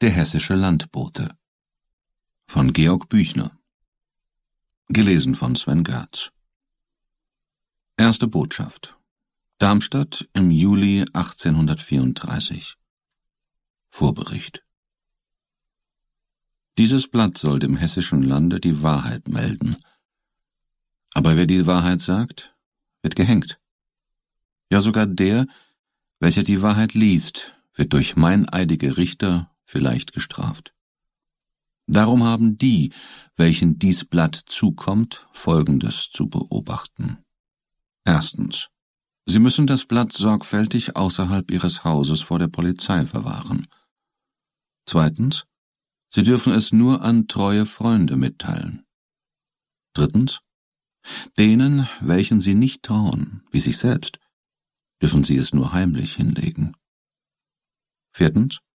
Der hessische Landbote von Georg Büchner. Gelesen von Sven Görtz. Erste Botschaft. Darmstadt im Juli 1834. Vorbericht. Dieses Blatt soll dem hessischen Lande die Wahrheit melden. Aber wer die Wahrheit sagt, wird gehängt. Ja, sogar der, welcher die Wahrheit liest, wird durch meineidige Richter vielleicht gestraft. Darum haben die, welchen dies Blatt zukommt, Folgendes zu beobachten. Erstens. Sie müssen das Blatt sorgfältig außerhalb Ihres Hauses vor der Polizei verwahren. Zweitens. Sie dürfen es nur an treue Freunde mitteilen. Drittens. Denen, welchen Sie nicht trauen, wie sich selbst, dürfen Sie es nur heimlich hinlegen. Viertens.